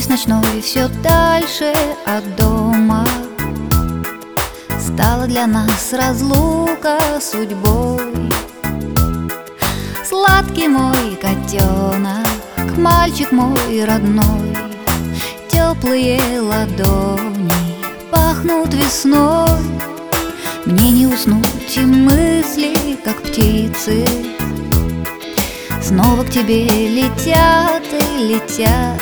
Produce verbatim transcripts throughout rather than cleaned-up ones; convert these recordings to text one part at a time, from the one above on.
Поезд ночной все дальше от дома. Стала для нас разлука судьбой. Сладкий мой котенок, мальчик мой родной, теплые ладони пахнут весной. Мне не уснуть, и мысли, как птицы, снова к тебе летят и летят.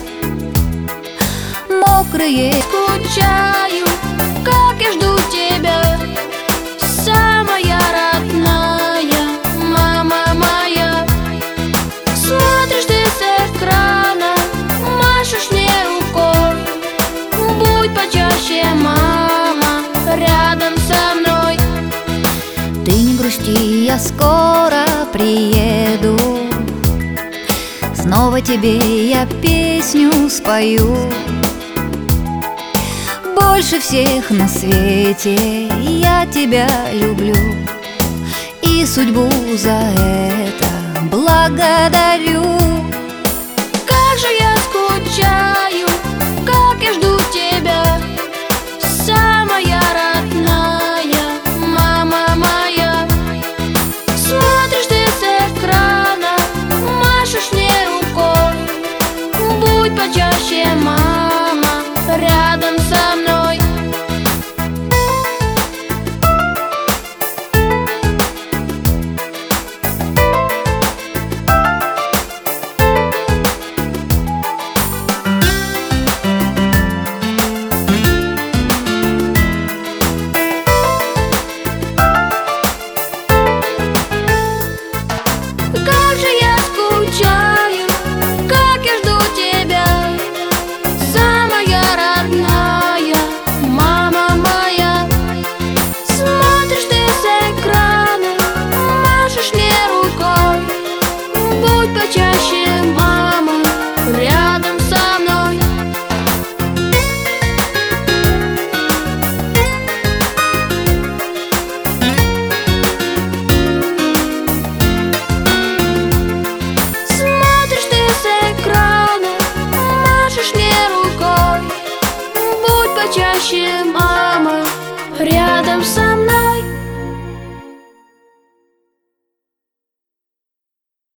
Мокрые скучаю, как я жду тебя, самая родная, мама моя. Смотришь ты с экрана, машешь мне рукой. Будь почаще, мама, рядом со мной. Ты не грусти, я скоро приеду, снова тебе я песню спою. Больше всех на свете я тебя люблю, и судьбу за это благодарю. Как же я скучаю, как я жду тебя, самая родная, мама моя. Смотришь ты с экрана, машешь мне рукой. Будь почаще, мама, рядом со мной. Как же я скучаю, как я жду тебя, самая родная, мама моя. Смотришь ты с экрана, машешь мне рукой. Будь почаще, мама, рядом со мной. Смотришь ты с экрана, машешь мне рукой. Будь почаще, мама, рядом со мной.